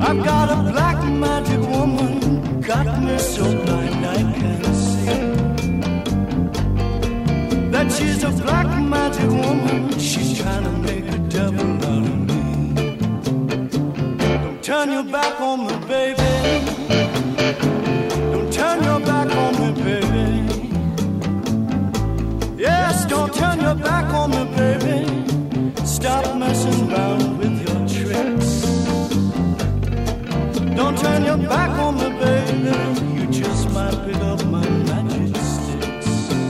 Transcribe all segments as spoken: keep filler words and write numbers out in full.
I've got a black magic woman, got me so blind I can't see that she's a black magic woman. She's trying to make a devil out of me. Don't turn your back on me, baby. Don't turn your back on me, baby. Yes, don't turn your back on me, baby. Stop messing around with your tricks. Don't turn your back on me, baby. You just might pick up my magic sticks.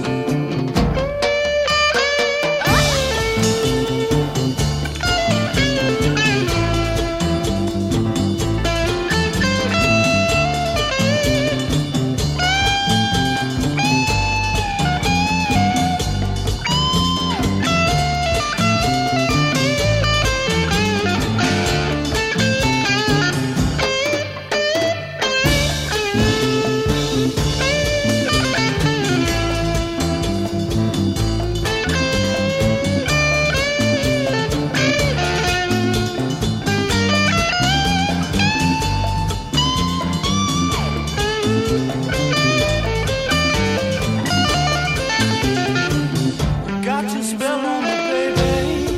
Got your spell on me, baby.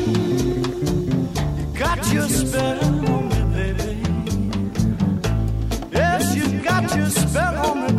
You got your spell on me, baby. Yes, you got your spell on me,